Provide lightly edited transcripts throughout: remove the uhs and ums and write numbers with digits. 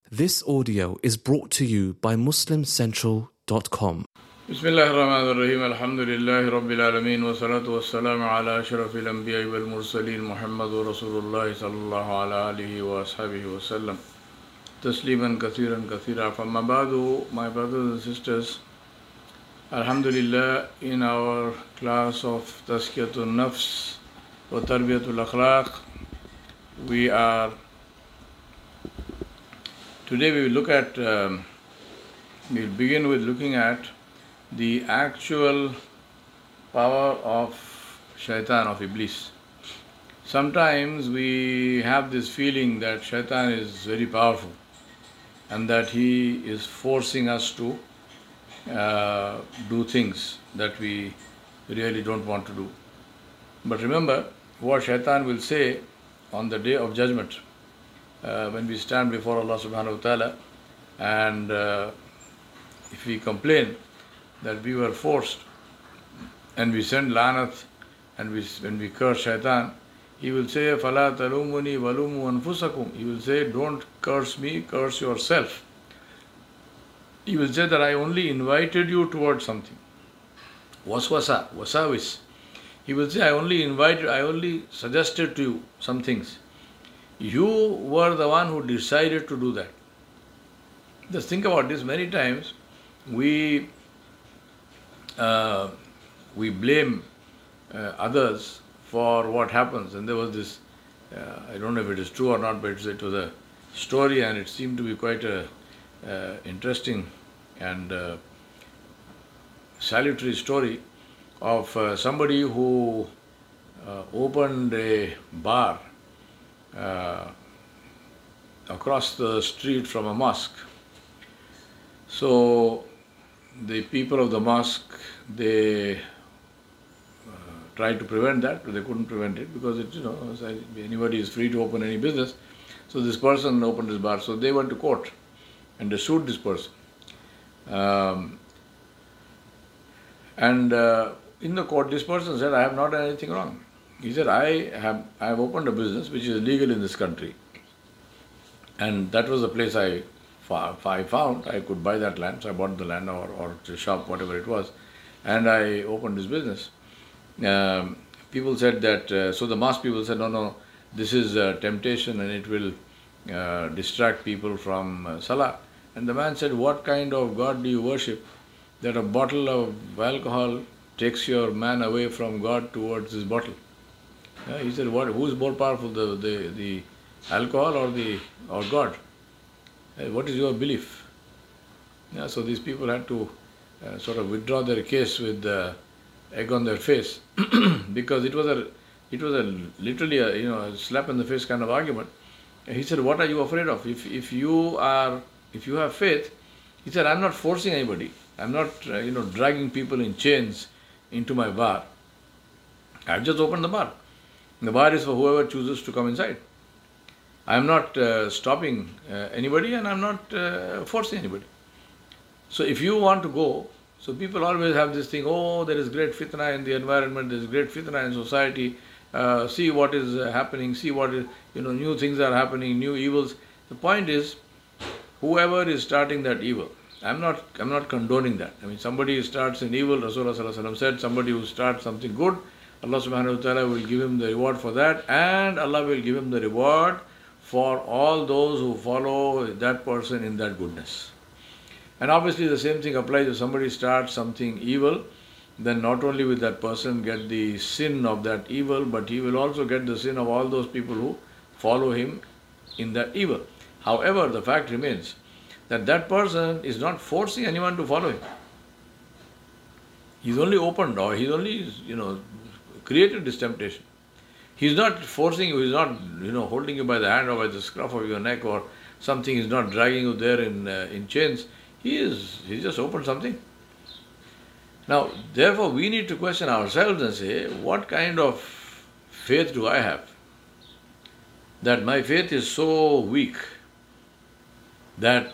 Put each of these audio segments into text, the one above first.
This audio is brought to you by MuslimCentral.com. بسم الله الرحمن الرحيم الحمد لله رب العالمين والصلاة والسلام على أشرف الأنبياء والمرسلين محمد رسول الله صلى الله على آله وأصحابه وسلم تسليما كثيرا كثيرا. فما بعد, my brothers and sisters, Alhamdulillah, in our class of Tazkiyatun Nafs wa Tarbiyatul Akhlaq, today we will look at, we'll begin with looking at the actual power of shaitan, of Iblis. Sometimes we have this feeling that shaitan is very powerful and that he is forcing us to do things that we really don't want to do. But remember what shaitan will say on the day of judgment, when we stand before Allah subhanahu wa ta'ala, and if we complain that we were forced and we send lanat and when we curse shaitan, he will say, فَلَا تَلُومُنِي وَلُومُوا أَنفُسَكُمْ. He will say, don't curse me, curse yourself. He will say that I only invited you towards something. Wasawis. He will say, I only suggested to you some things. You were the one who decided to do that. Just think about this. Many times we blame others for what happens. And there was this, I don't know if it is true or not, but it was a story and it seemed to be quite a interesting and salutary story of somebody who opened a bar across the street from a mosque. So the people of the mosque, they tried to prevent that, but they couldn't prevent it because anybody is free to open any business. So this person opened his bar. So they went to court and they sued this person. In the court, this person said, I have not done anything wrong. He said, I have opened a business which is legal in this country. And that was the place I found I could buy that land. So I bought the land or the shop, whatever it was. And I opened this business. People said that, so the mosque people said, no, this is a temptation and it will distract people from Salah. And the man said, what kind of God do you worship that a bottle of alcohol takes your man away from God towards this bottle? He said, who is more powerful, the alcohol or God? What is your belief? So these people had to sort of withdraw their case with egg on their face because it was literally a slap in the face kind of argument. He said, what are you afraid of? If you have faith, he said, I'm not forcing anybody. I'm not dragging people in chains into my bar. I've just opened the bar. The bar is for whoever chooses to come inside. I'm not stopping anybody and I'm not forcing anybody. So if you want to go, so people always have this thing, there is great fitna in the environment, there is great fitna in society, see what is happening, see what is, new things are happening, new evils. The point is, whoever is starting that evil, I'm not condoning that. I mean, somebody starts an evil, Rasulullah Sallallahu Alaihi Wasallam said, somebody who starts something good, Allah subhanahu wa ta'ala will give him the reward for that, and Allah will give him the reward for all those who follow that person in that goodness. And obviously the same thing applies if somebody starts something evil, then not only will that person get the sin of that evil, but he will also get the sin of all those people who follow him in that evil. However, the fact remains that that person is not forcing anyone to follow him. He's only opened, or he's only, created this temptation. He's not forcing you, he's not, holding you by the hand or by the scruff of your neck or something, he's not dragging you there in chains. He's just opened something. Now, therefore, we need to question ourselves and say, what kind of faith do I have? That my faith is so weak that,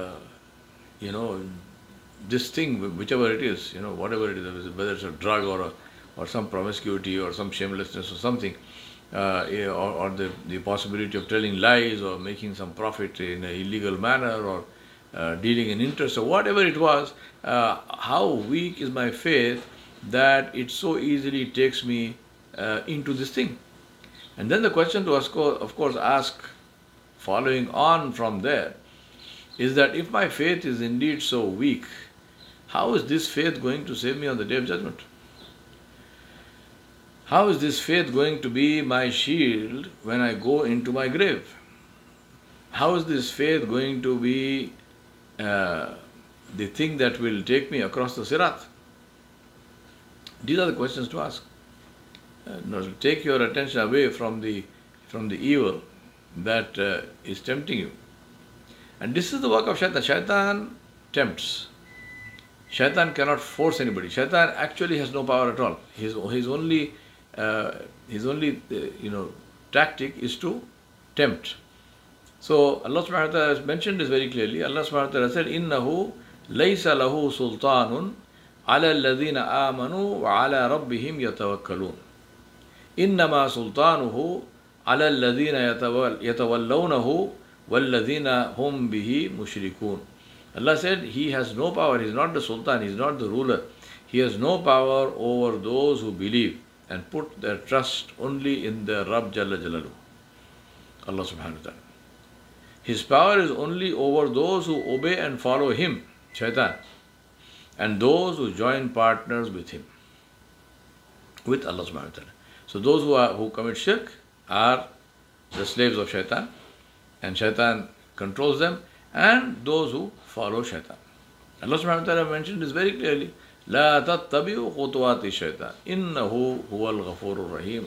this thing, whichever it is, whatever it is, whether it's a drug or some promiscuity or some shamelessness or something, or the possibility of telling lies or making some profit in an illegal manner or dealing in interest or whatever it was, how weak is my faith that it so easily takes me into this thing. And then the question to us, of course, ask, following on from there, is that if my faith is indeed so weak, how is this faith going to save me on the Day of Judgment? How is this faith going to be my shield when I go into my grave? How is this faith going to be the thing that will take me across the Sirat? These are the questions to ask. Take your attention away from the evil that is tempting you. And this is the work of Shaitan. Shaitan tempts. Shaitan cannot force anybody. Shaitan actually has no power at all. His only tactic is to tempt. So Allah subhanahu wa ta'ala has mentioned this very clearly. Allah subhanahu wa ta'ala said, إِنَّهُ لَيْسَ لَهُ سُلْطَانٌ عَلَى الَّذِينَ آمَنُوا وَعَلَى رَبِّهِمْ يَتَوَكَّلُونَ إِنَّمَا سُلْطَانُهُ عَلَى الَّذِينَ يَتَوَلَّوْنَهُ وَالَّذِينَ هُمْ بِهِ مُشْرِكُونَ. Allah said, He has no power. He is not the Sultan. He is not the ruler. He has no power over those who believe and put their trust only in the Rabb Jalla Jalaluhu. Allah subhanahu wa ta'ala. His power is only over those who obey and follow Him, Shaitan, and those who join partners with Him, with Allah subhanahu wa ta'ala. So those who commit shirk are the slaves of Shaitan, and Shaitan controls them, and those who follow Shaitan. Allah subhanahu wa ta'ala mentioned this very clearly. لا تتبعوا خطوات الشيطان إنه هو الغفور الرحيم.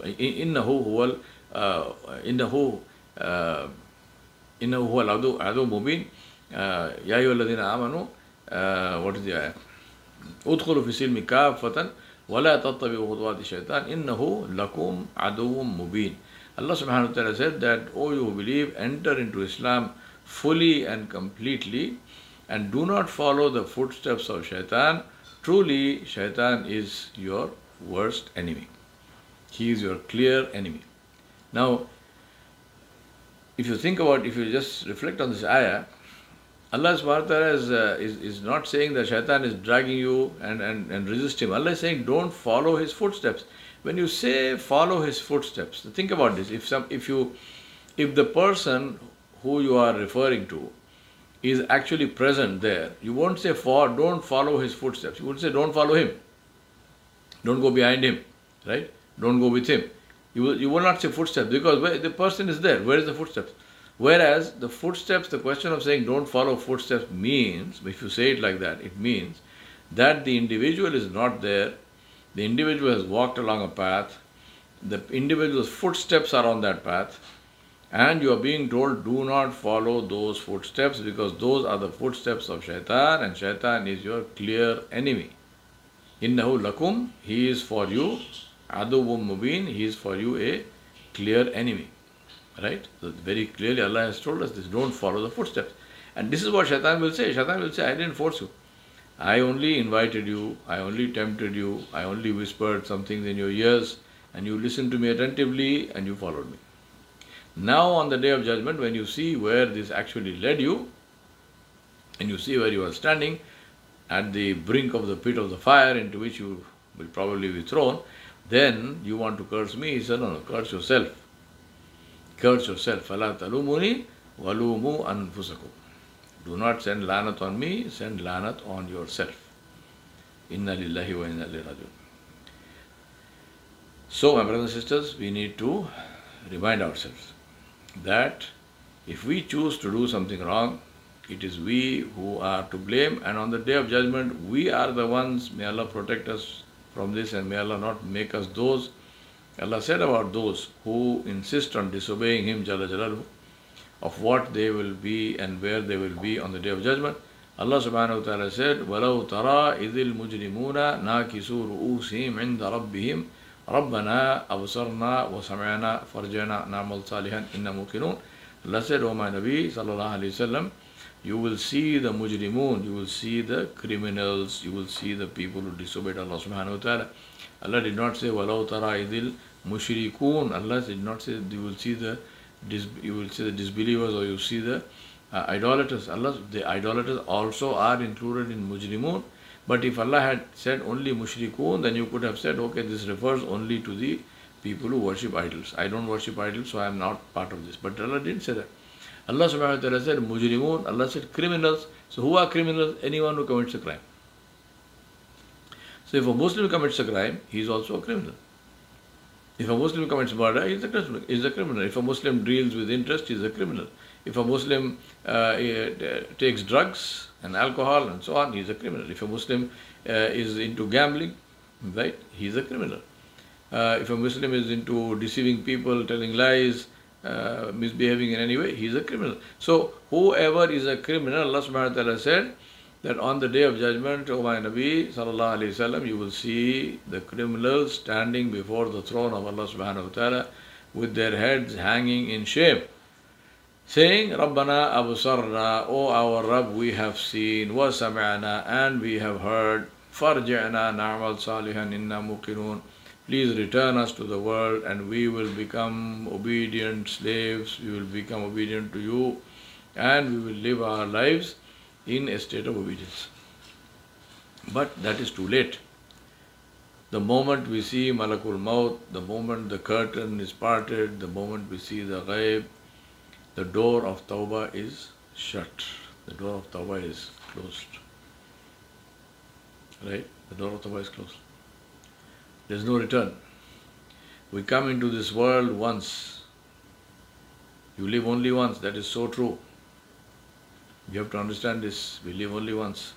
إنه هو العدو المبين. يا أيها الذين آمنوا what is the ayah? ادخلوا في السلم كافة ولا تتبعوا خطوات الشيطان إنه لكم عدو مبين. Allah subhanahu wa ta'ala said that, O you who believe, enter into Islam fully and completely and do not follow the footsteps of Shaitan. Truly, Shaitan is your worst enemy. He is your clear enemy. Now, if you just reflect on this ayah, Allah subhanahu wa ta'ala is not saying that Shaitan is dragging you and resist him. Allah is saying don't follow his footsteps. When you say follow his footsteps, think about this. If the person who you are referring to is actually present there, you won't say don't follow his footsteps. You would say don't follow him. Don't go behind him, right? Don't go with him. You will not say footsteps because the person is there. Where is the footsteps? Whereas the footsteps, the question of saying don't follow footsteps means, if you say it like that, it means that the individual is not there. The individual has walked along a path. The individual's footsteps are on that path. And you are being told, do not follow those footsteps because those are the footsteps of Shaitan, and Shaitan is your clear enemy. Innahu lakum, he is for you, aduwwum mubin, he is for you a clear enemy. Right? So very clearly Allah has told us this, don't follow the footsteps. And this is what Shaitan will say. Shaitan will say, I didn't force you. I only invited you, I only tempted you, I only whispered some things in your ears, and you listened to me attentively and you followed me. Now on the Day of Judgment, when you see where this actually led you, and you see where you are standing at the brink of the pit of the fire into which you will probably be thrown, then you want to curse me. He said, no, curse yourself. Curse yourself. فَلَا تَلُومُنِي وَلُومُوا أَنفُسَكُمْ. Do not send lanat on me, send lanat on yourself. Inna lillahi wa inna ilayhi raji'un. So, my brothers and sisters, we need to remind ourselves that if we choose to do something wrong, it is we who are to blame, and on the Day of Judgment, we are the ones. May Allah protect us from this, and may Allah not make us those. Allah said about those who insist on disobeying Him, Jalla Jalaluhu, of what they will be and where they will be on the Day of Judgment. Allah subhanahu wa ta'ala said, وَلَوْ تَرَى إِذِ الْمُجْرِمُونَ نَاكِسُوا رُؤُوسِهِمْ عِنْدَ رَبِّهِمْ رَبَّنَا أَبْصَرْنَا وَسَمِعْنَا فَارْجِعْنَا نَعْمَلْ صَالِحًا إِنَّا مُوقِنُونَ. Allah said, O my Nabi sallallahu alayhi wa sallam, you will see the mujrimun, you will see the criminals, you will see the people who disobeyed Allah subhanahu wa ta'ala. Allah did not say, وَلَوْ تَرَى إِذِ Mushrikun, Allah did not say you will see the disbelievers or you see the idolaters. The idolaters also are included in mujrimun. But if Allah had said only mushrikun, then you could have said, okay, this refers only to the people who worship idols. I don't worship idols, so I am not part of this. But Allah didn't say that. Allah subhanahu wa ta'ala said mujrimun, Allah said criminals. So who are criminals? Anyone who commits a crime. So if a Muslim commits a crime, he is also a criminal. If a Muslim commits murder, he is a criminal. If a Muslim deals with interest, he is a criminal. If a Muslim takes drugs and alcohol and so on, he is a criminal. If a Muslim is into gambling, right, he is a criminal. If a Muslim is into deceiving people, telling lies, misbehaving in any way, he is a criminal. So whoever is a criminal, Allah subhanahu wa ta'ala said that on the day of judgment, O my Nabi sallallahu alayhi wasallam, you will see the criminals standing before the throne of Allah subhanahu wa ta'ala with their heads hanging in shame, saying, Rabbana absarna, O our Rabb, we have seen, wa sami'na, and we have heard, farji'na na'mal salihan inna muqinun. Please return us to the world and we will become obedient slaves, we will become obedient to you, and we will live our lives in a state of obedience. But that is too late. The moment we see Malakul Maut, the moment the curtain is parted, the moment we see the ghaib, the door of Tawbah is shut. The door of Tawbah is closed. Right? The door of Tawbah is closed. There is no return. We come into this world once. You live only once. That is so true. You have to understand this. We live only once.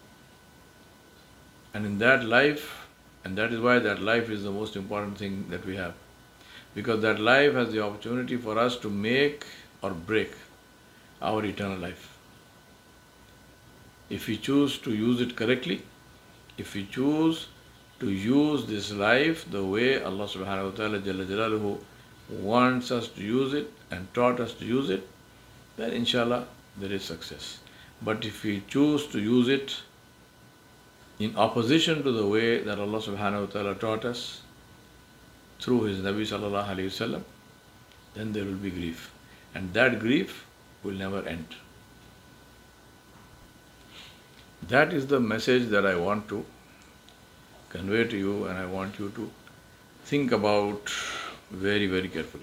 And in that life, and that is why that life is the most important thing that we have. Because that life has the opportunity for us to make or break our eternal life. If we choose to use it correctly, if we choose to use this life the way Allah subhanahu wa ta'ala Jalla Jalaluhu wants us to use it and taught us to use it, then inshallah there is success. But if we choose to use it in opposition to the way that Allah subhanahu wa ta'ala taught us through His Nabi sallallahu alayhi wasallam, then there will be grief. And that grief will never end. That is the message that I want to convey to you, and I want you to think about very, very carefully.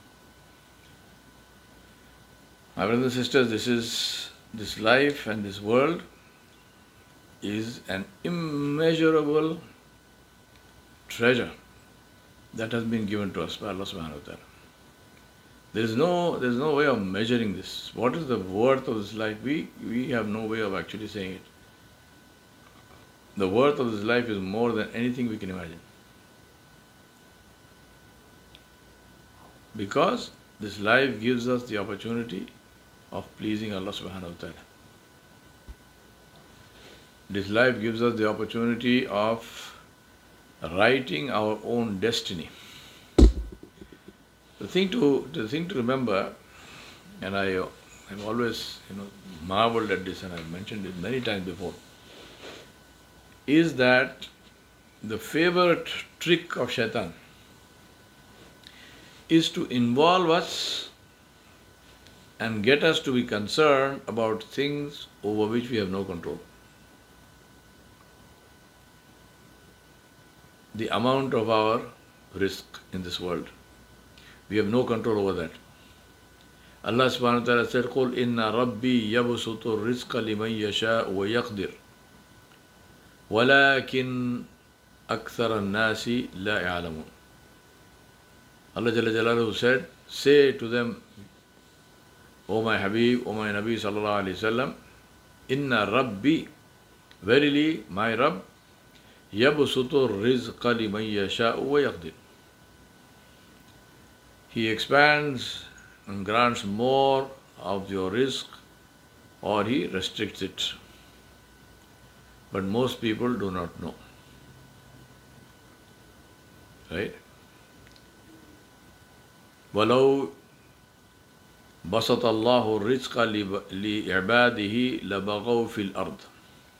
My brothers and sisters, this life and this world is an immeasurable treasure that has been given to us by Allah subhanahu wa ta'ala. There is no way of measuring this. What is the worth of this life? We have no way of actually saying it. The worth of this life is more than anything we can imagine. Because this life gives us the opportunity of pleasing Allah subhanahu wa ta'ala. This life gives us the opportunity of writing our own destiny. The thing to remember, and I have always marveled at this, and I've mentioned it many times before, is that the favorite trick of shaitan is to involve us and get us to be concerned about things over which we have no control. The amount of our risk in this world, we have no control over that. Allah subhanahu wa ta'ala said, قُلْ إِنَّ رَبِّي يَبْسُطُ الرِّزْقَ لِمَنْ يَشَاءُ وَيَقْدِرُ وَلَكِنْ أَكْثَرَ النَّاسِ لَا يَعْلَمُونَ. Allah Jalla Jalaluhu said, say to them, O my Habib, O my Nabi sallallahu alayhi wasallam, Inna Rabbi, verily my Rabb, yabsutu rizqa liman yasha'u wa yaqdir. He expands and grants more of your rizq, or He restricts it. But most people do not know. Right? وَلَوْ بَسَطَ اللَّهُ الرِّزْقَ لِعِبَادِهِ لَبَغَوْا فِي الْأَرْضِ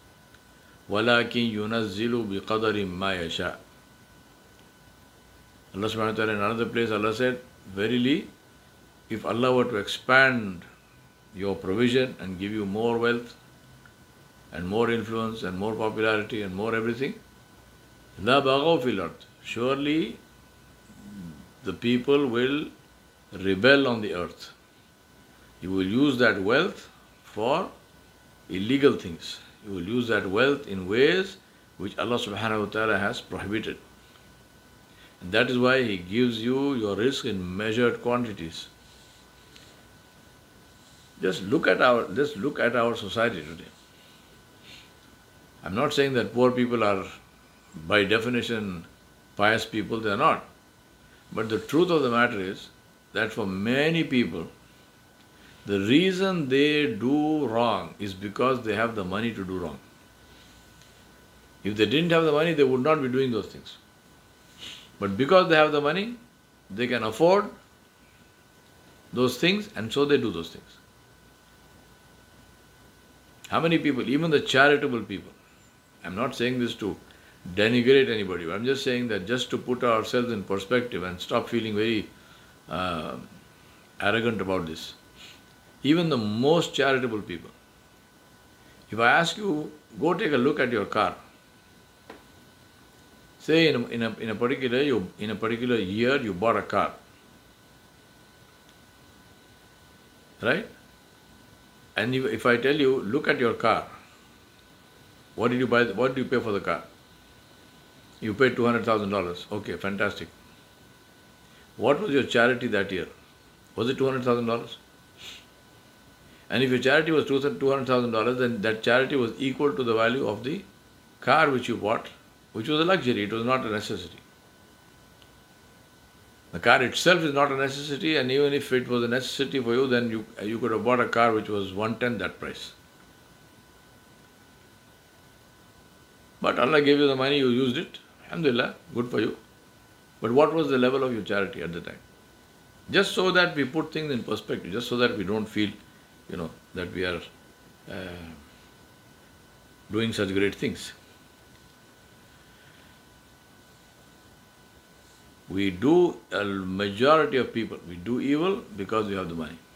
وَلَكِنْ يُنَزِّلُ بِقَدَرٍ مَا يَشَاءُ. Allah subhanahu wa ta'ala in another place, Allah said, verily, if Allah were to expand your provision and give you more wealth and more influence and more popularity and more everything, la baghaw fil ard. Surely the people will rebel on the earth. You will use that wealth for illegal things. You will use that wealth in ways which Allah subhanahu wa ta'ala has prohibited. And that is why He gives you your rizq in measured quantities. Just look at our society today. I'm not saying that poor people are by definition pious people, they are not. But the truth of the matter is that for many people, the reason they do wrong is because they have the money to do wrong. If they didn't have the money, they would not be doing those things. But because they have the money, they can afford those things, and so they do those things. How many people, even the charitable people, I'm not saying this to denigrate anybody, but I'm just saying that just to put ourselves in perspective and stop feeling very arrogant about this. Even the most charitable people, if I ask you, go take a look at your car. Say in a particular year you bought a car, right? And if I tell you, look at your car, what did you buy? What do you pay for the car? You paid $200,000. Okay, fantastic. What was your charity that year? Was it $200,000? And if your charity was $200,000, then that charity was equal to the value of the car which you bought, which was a luxury. It was not a necessity. The car itself is not a necessity, and even if it was a necessity for you, then you could have bought a car which was 1/10 that price. But Allah gave you the money, you used it. Alhamdulillah, good for you. But what was the level of your charity at the time? Just so that we put things in perspective, just so that we don't feel, that we are doing such great things. A majority of people, we do evil because we have the money.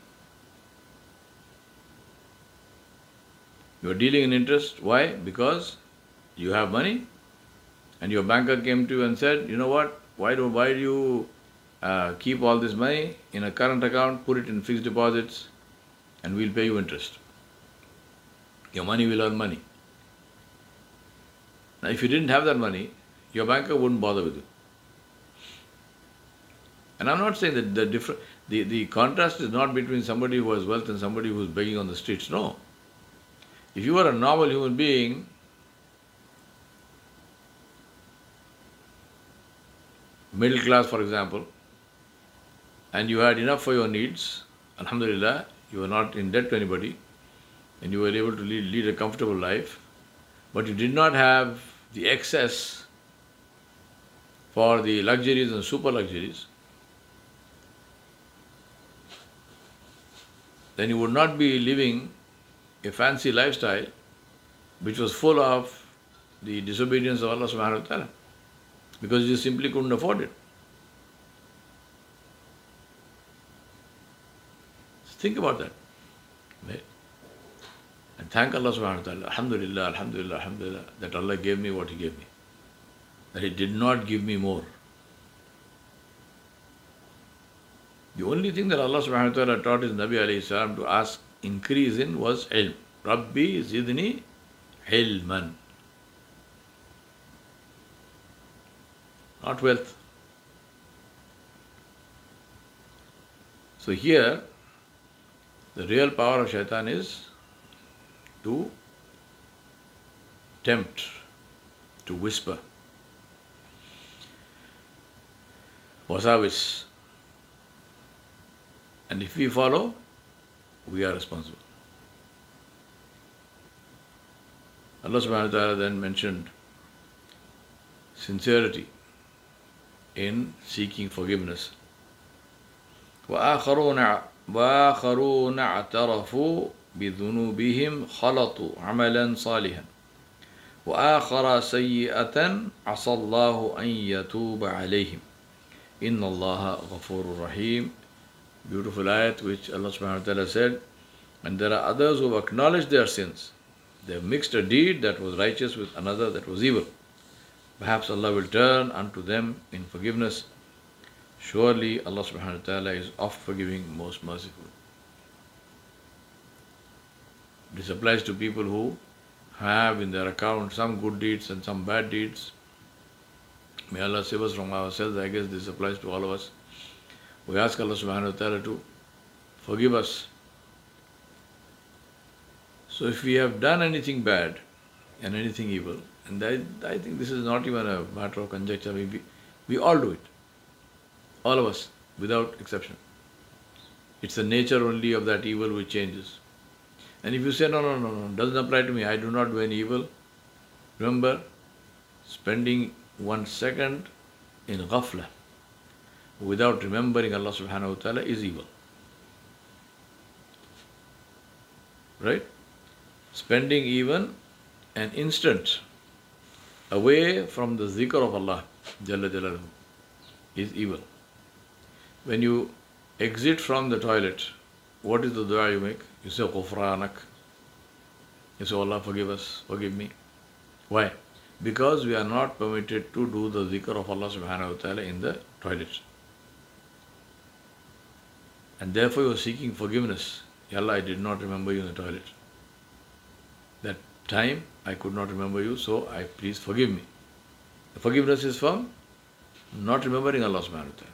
You are dealing in interest. Why? Because you have money, and your banker came to you and said, you know what, why do you keep all this money in a current account, put it in fixed deposits, and we'll pay you interest. Your money will earn money. Now, if you didn't have that money, your banker wouldn't bother with you. And I'm not saying that the contrast is not between somebody who has wealth and somebody who is begging on the streets. No. If you are a normal human being, middle class for example, and you had enough for your needs, alhamdulillah, you were not in debt to anybody, and you were able to lead a comfortable life, but you did not have the excess for the luxuries and super luxuries, then you would not be living a fancy lifestyle which was full of the disobedience of Allah subhanahu wa ta'ala, because you simply couldn't afford it. Think about that. Right? And thank Allah subhanahu wa ta'ala, alhamdulillah, alhamdulillah, alhamdulillah, that Allah gave me what He gave me. That He did not give me more. The only thing that Allah subhanahu wa ta'ala taught His Nabi alayhi salam to ask increase in was ilm. Rabbi zidni ilman. Not wealth. So here, the real power of shaitan is to tempt, to whisper. Wasawis. And if we follow, we are responsible. Allah subhanahu wa ta'ala then mentioned sincerity in seeking forgiveness. وآخرون اعترفوا بذنوبهم خلطوا عملا صالحا وآخر سيئة عسى الله أن يتوب عليهم Inna Allaha Ghafurur Rahim. Beautiful ayat which Allah subhanahu wa ta'ala said. And there are others who have acknowledged their sins. They have mixed a deed that was righteous with another that was evil. Perhaps Allah will turn unto them in forgiveness. Surely Allah subhanahu wa ta'ala is oft forgiving, most merciful. This applies to people who have in their account some good deeds and some bad deeds. May Allah save us from ourselves. I guess this applies to all of us. We ask Allah subhanahu wa ta'ala to forgive us. So if we have done anything bad and anything evil, and I think this is not even a matter of conjecture, we all do it. All of us, without exception. It's the nature only of that evil which changes. And if you say, no, doesn't apply to me, I do not do any evil, remember, spending 1 second in ghafla without remembering Allah subhanahu wa ta'ala is evil. Right? Spending even an instant away from the zikr of Allah Jalla Jalaluhu is evil. When you exit from the toilet, what is the dua you make? You say, Ghufranak. You say, Allah forgive us, forgive me. Why? Because we are not permitted to do the zikr of Allah subhanahu wa ta'ala in the toilet. And therefore you are seeking forgiveness. Ya Allah, I did not remember you in the toilet. That time I could not remember you, so please forgive me. The forgiveness is from not remembering Allah subhanahu wa ta'ala.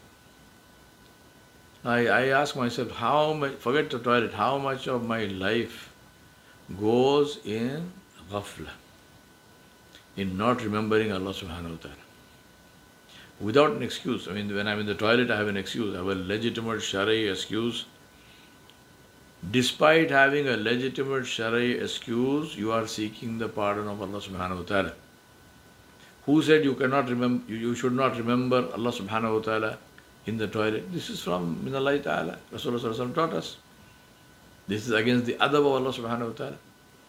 I ask myself, forget the toilet, how much of my life goes in ghafla, in not remembering Allah subhanahu wa ta'ala. Without an excuse. I mean, when I'm in the toilet, I have an excuse. I have a legitimate Shari'i excuse. Despite having a legitimate Shari'i excuse, you are seeking the pardon of Allah subhanahu wa ta'ala. Who said you cannot remember, you should not remember Allah subhanahu wa ta'ala in the toilet? This is from Minallahi ta'ala. Rasulullah sallallahu alaihi wasallam taught us. This is against the adab of Allah subhanahu wa ta'ala.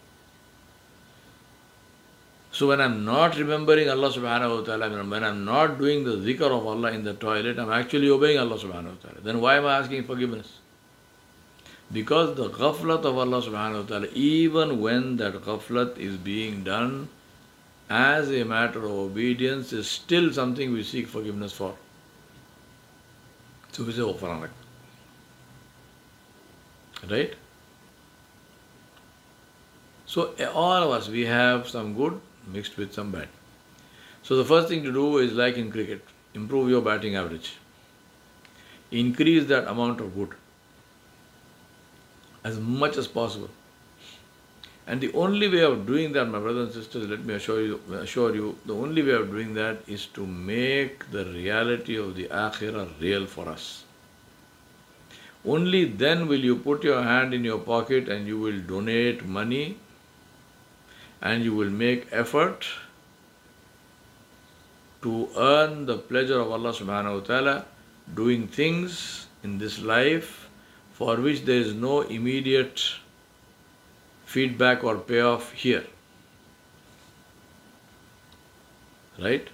So when I'm not remembering Allah subhanahu wa ta'ala, when I'm not doing the zikr of Allah in the toilet, I'm actually obeying Allah subhanahu wa ta'ala. Then why am I asking forgiveness? Because the ghaflat of Allah subhanahu wa ta'ala, even when that ghaflat is being done as a matter of obedience, is still something we seek forgiveness for. So we say, Ghufranak. Right? So all of us, we have some good mixed with some bad. So the first thing to do is, like in cricket, improve your batting average. Increase that amount of good as much as possible. And the only way of doing that, my brothers and sisters, let me assure you, the only way of doing that is to make the reality of the akhirah real for us. Only then will you put your hand in your pocket and you will donate money and you will make effort to earn the pleasure of Allah subhanahu wa ta'ala, doing things in this life for which there is no immediate feedback or payoff here. Right?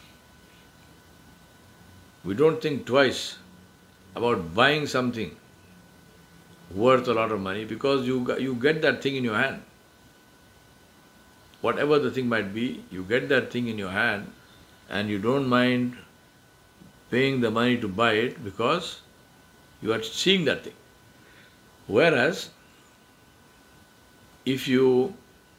We don't think twice about buying something worth a lot of money because you get that thing in your hand. Whatever the thing might be, you get that thing in your hand and you don't mind paying the money to buy it because you are seeing that thing. Whereas, if you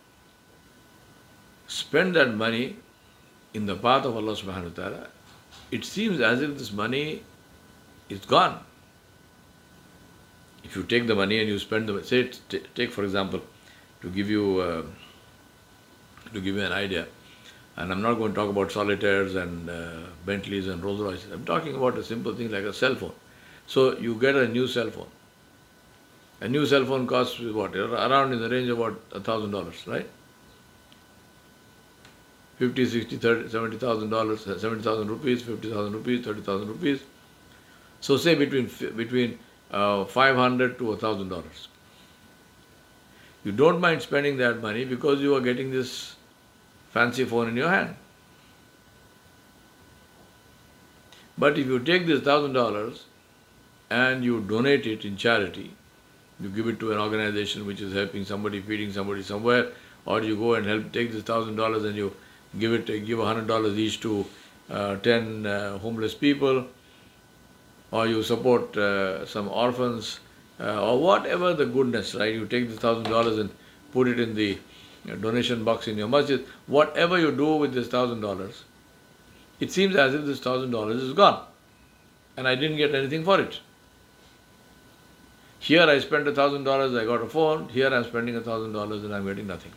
spend that money in the path of Allah subhanahu wa ta'ala, it seems as if this money is gone. If you take the money and you spend the money, say, take for example, to give you an idea, and I'm not going to talk about solitaires and Bentleys and Rolls Royces. I'm talking about a simple thing like a cell phone. So you get a new cell phone. A new cell phone costs what? Around in the range of about $1,000, right? $50,000, $60,000, $70,000, 70,000 rupees, 50,000 rupees, 30,000 rupees. So say between $500 to $1,000. You don't mind spending that money because you are getting this fancy phone in your hand. But if you take this $1,000 and you donate it in charity, you give it to an organization which is helping somebody, feeding somebody somewhere, or you go and help take this $1,000 and you give $100 each to 10 homeless people, or you support some orphans, or whatever the goodness, right? You take this $1,000 and put it in the donation box in your masjid. Whatever you do with this $1,000, it seems as if this $1,000 is gone, and I didn't get anything for it. Here I spent $1,000, I got a phone. Here I'm spending $1,000 and I'm getting nothing.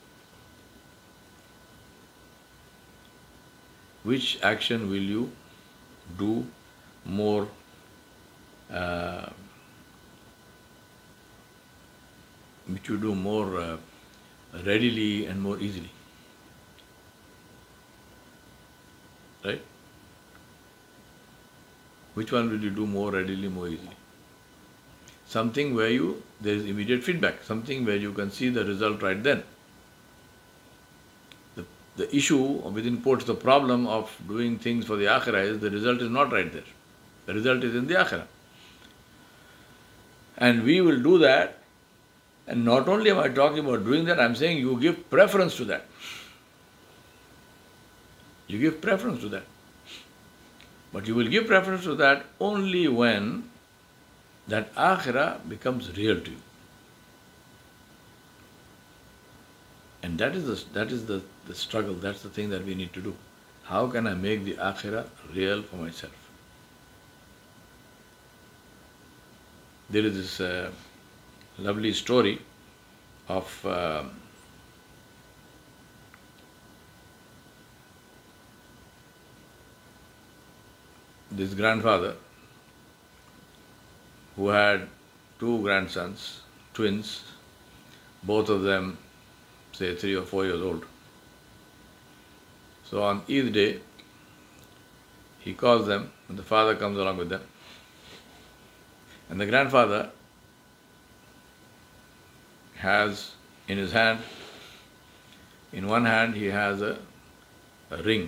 Which action will you do more readily and more easily? Right? Which one will you do more readily, more easily? Something where there is immediate feedback, something where you can see the result right then. The issue, within quotes, the problem of doing things for the akhirah is the result is not right there. The result is in the akhirah. And we will do that, and not only am I talking about doing that, I'm saying you give preference to that. You give preference to that. But you will give preference to that only when that akhirah becomes real to you. And that is the struggle, that's the thing that we need to do. How can I make the akhirah real for myself? There is this lovely story of this grandfather who had two grandsons, twins, both of them, say, 3 or 4 years old. So on Eid day, he calls them, and the father comes along with them. And the grandfather has in his hand, in one hand he has a ring.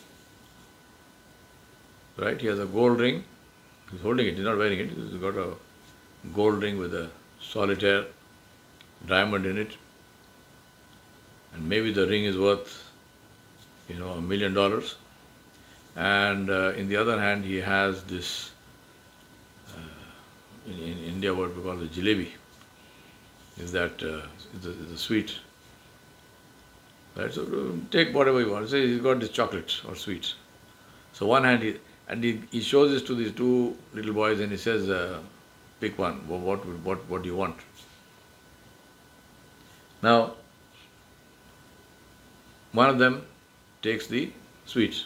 Right? He has a gold ring. He's holding it, he's not wearing it. He's got a gold ring with a solitaire diamond in it. And maybe the ring is worth, $1 million. And in the other hand, he has this, in India, what we call the jalebi. Is that is a sweet. Right? So take whatever you want. Say he's got this chocolate or sweets. So one hand, he shows this to these two little boys and he says, pick one. What do you want? Now, one of them takes the sweet.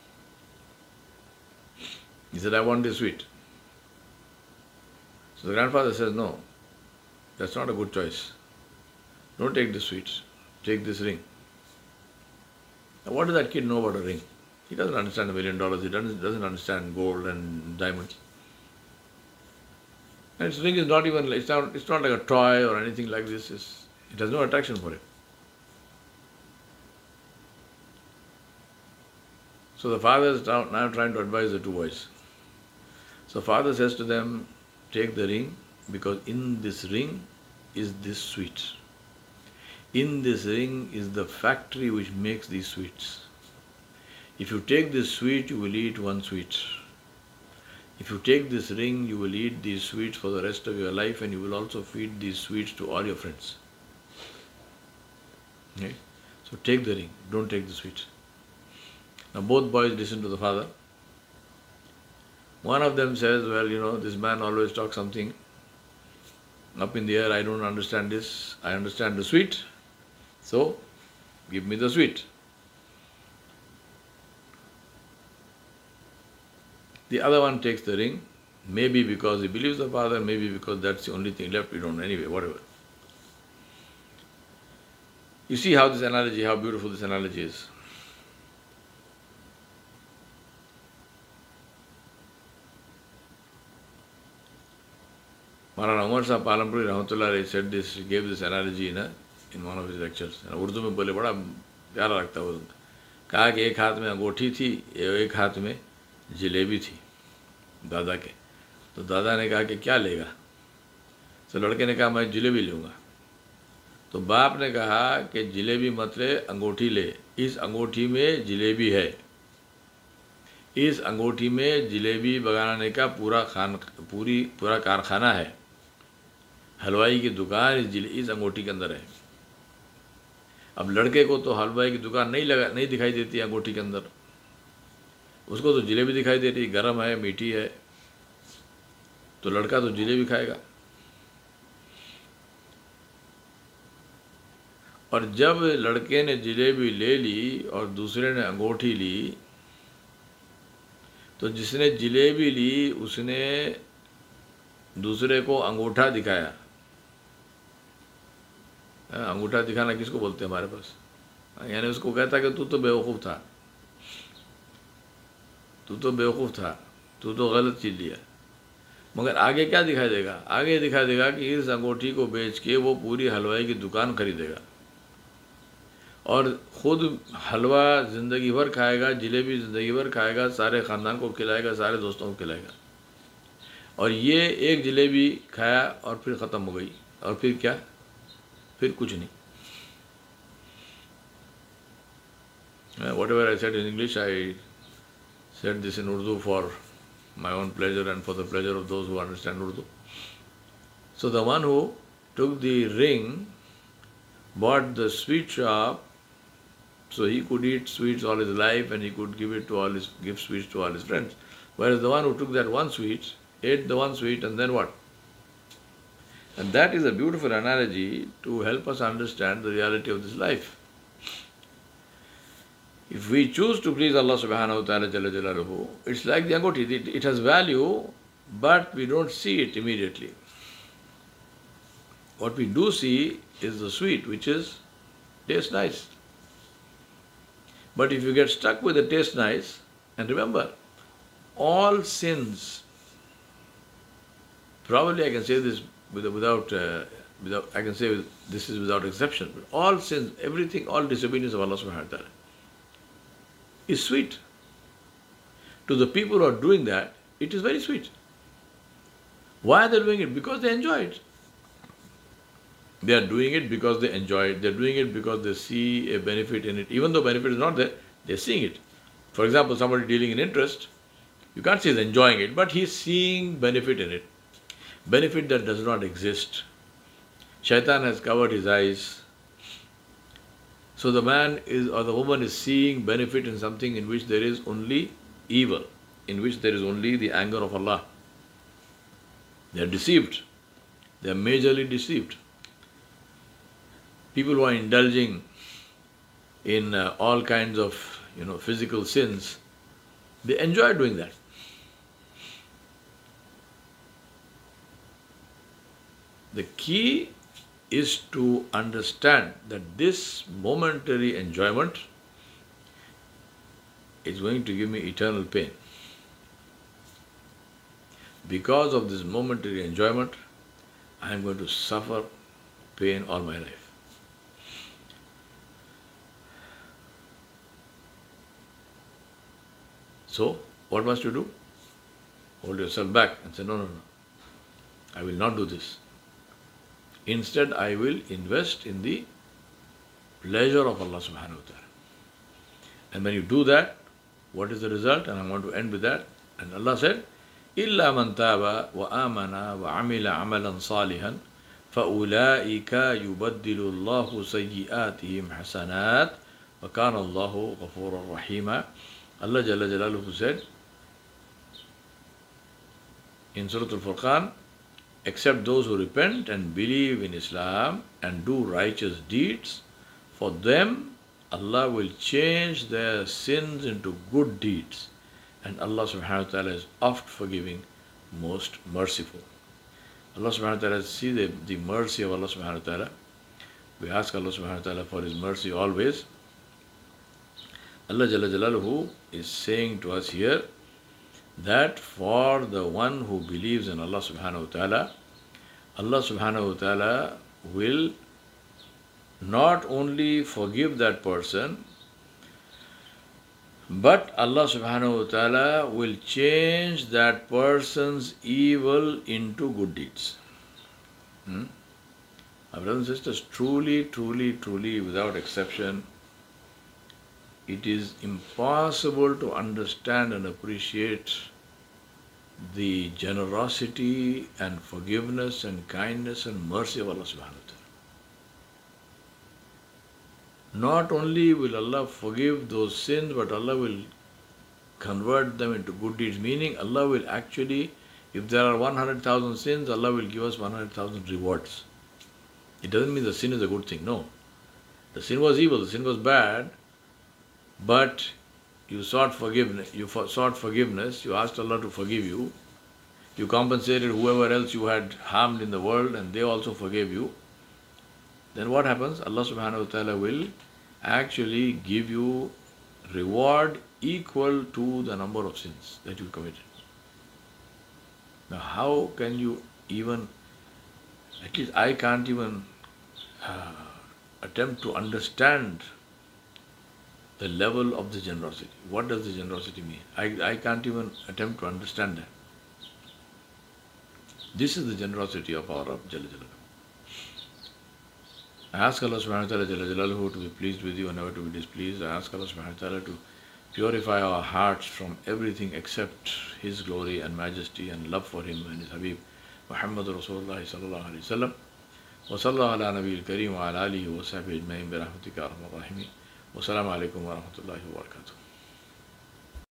He said, I want this sweet. So the grandfather says, no, that's not a good choice. Don't take the sweets. Take this ring. Now, what does that kid know about a ring? He doesn't understand $1 million. He doesn't understand gold and diamonds. And this ring is not even, it's not like a toy or anything like this. It has no attraction for it. So the father is now trying to advise the two boys. So father says to them, take the ring, because in this ring is this sweet. In this ring is the factory which makes these sweets. If you take this sweet, you will eat one sweet. If you take this ring, you will eat these sweets for the rest of your life, and you will also feed these sweets to all your friends. Okay? So take the ring, don't take the sweets. Now both boys listen to the father. One of them says, well, this man always talks something up in the air. I don't understand this. I understand the sweet. So, give me the sweet. The other one takes the ring, maybe because he believes the father, maybe because that's the only thing left. We don't know. Anyway, whatever. You see how beautiful this analogy is. Maulana Umar Sahib Palampuri Rahmatullah said this, he gave this analogy in one of his lectures. Urdu में बोले बड़ा प्यारा लगता है वो. कहा कि एक हाथ में अंगूठी थी, एक हाथ में जलेबी थी दादा के। तो दादा ने कहा कि क्या लेगा? तो लड़के ने कहा मैं जलेबी लूँगा। तो बाप ने कहा कि जलेबी मत ले, अंगूठी ले, इस अंगूठी में जलेबी है, इस अंगूठी में जलेबी बनाने का पूरा कारखाना है, हलवाई की दुकान इस अंगूठी के अंदर है। अब लड़के को तो हलवाई की दुकान नहीं दिखाई देती अंगूठी के अंदर, उसको तो जलेबी दिखाई दे रही, गर्म है, मीठी है, तो लड़का तो जलेबी खाएगा। और जब लड़के ने जलेबी ले ली और दूसरे ने अंगूठी ली, तो जिसने जलेबी ली उसने दूसरे को अंगूठा दिखाया। अंगूठा दिखाना किसको बोलते हैं हमारे पास? यानी उसको कहता कि तू तो बेवकूफ़ था, तू तो गलत चीज़ लिया। मगर आगे क्या दिखाई देगा? आगे दिखाई देगा कि इस अंगूठी को बेच के वो पूरी हलवाई की दुकान खरीदेगा और ख़ुद हलवा ज़िंदगी भर खाएगा, जलेबी ज़िंदगी भर खाएगा, सारे ख़ानदान को खिलाएगा, सारे दोस्तों को खिलाएगा। और ये एक जलेबी खाया और फिर ख़त्म हो गई, और फिर क्या? फिर कुछ नहीं। Whatever I said in English, I said this in Urdu for my own pleasure and for the pleasure of those who understand Urdu. So the one who took the ring bought the sweet shop, so he could eat sweets all his life and he could give sweets to all his friends. Whereas the one who took that one sweet, ate the one sweet, and then what? And that is a beautiful analogy to help us understand the reality of this life. If we choose to please Allah subhanahu wa ta'ala jalla jalaluhu, it's like the angothi. It has value, but we don't see it immediately. What we do see is the sweet, which tastes nice. But if you get stuck with the taste nice, and remember, all sins, probably I can say this without I can say this is without exception, but all sins, everything, all disobedience of Allah subhanahu wa ta'ala is sweet. To the people who are doing that, it is very sweet. Why are they doing it? Because they enjoy it. They are doing it because they enjoy it. They are doing it because they see a benefit in it. Even though benefit is not there, they are seeing it. For example, somebody dealing in interest, you can't say he's enjoying it, but he's seeing benefit in it. Benefit that does not exist. Shaitan has covered his eyes. So the man or the woman is seeing benefit in something in which there is only evil, in which there is only the anger of Allah. They are deceived. They are majorly deceived. People who are indulging in all kinds of physical sins, they enjoy doing that. The key is to understand that this momentary enjoyment is going to give me eternal pain. Because of this momentary enjoyment, I am going to suffer pain all my life. So, what must you do? Hold yourself back and say, no, I will not do this. Instead, I will invest in the pleasure of Allah subhanahu wa ta'ala. And when you do that, what is the result? And I want to end with that. And Allah said, إِلَّا مَنْ تَابَ وَآمَنَ وَعَمِلَ عَمَلًا صَالِحًا فَأُولَٰئِكَ يُبَدِّلُ اللَّهُ سَيِّئَاتِهِمْ حَسَنَاتٍ وَكَانَ اللَّهُ غَفُورًا رَحِيمًا. Allah Jalla Jalaluhu said in Surah Al-Furqan, except those who repent and believe in Islam and do righteous deeds, for them Allah will change their sins into good deeds. And Allah subhanahu wa ta'ala is oft forgiving, most merciful. Allah subhanahu wa ta'ala, see the mercy of Allah subhanahu wa ta'ala. We ask Allah subhanahu wa ta'ala for His mercy always. Allah Jalla Jalaluhu is saying to us here that for the one who believes in Allah subhanahu wa ta'ala will not only forgive that person, But Allah subhanahu wa ta'ala will change that person's evil into good deeds. My brothers and sisters, truly, truly, truly, without exception, it is impossible to understand and appreciate the generosity and forgiveness and kindness and mercy of Allah subhanahu wa ta'ala. Not only will Allah forgive those sins, but Allah will convert them into good deeds. Meaning Allah will actually, if there are 100,000 sins, Allah will give us 100,000 rewards. It doesn't mean the sin is a good thing, no. The sin was evil, the sin was bad, but you sought forgiveness, you asked Allah to forgive you, you compensated whoever else you had harmed in the world and they also forgave you. Then what happens? Allah subhanahu wa ta'ala will actually give you reward equal to the number of sins that you committed. Now how can you even, at least I can't even attempt to understand the level of the generosity. What does the generosity mean? I can't even attempt to understand that. This is the generosity of our Rabb Jalla Jalaluhu. I ask Allah subhanahu wa ta'ala Jalla Jalaluhu to be pleased with you and never to be displeased. I ask Allah subhanahu wa ta'ala to purify our hearts from everything except His glory and majesty and love for Him and His Habib Muhammad Rasulullah sallallahu alayhi wa sallam. Wa sallallahu ala nabiyil kareem wa ala alihi wa sahbihi ajma'in bi rahmatika arhamar rahimin. Wa salamu alaykum wa rahmatullahi wa barakatuh.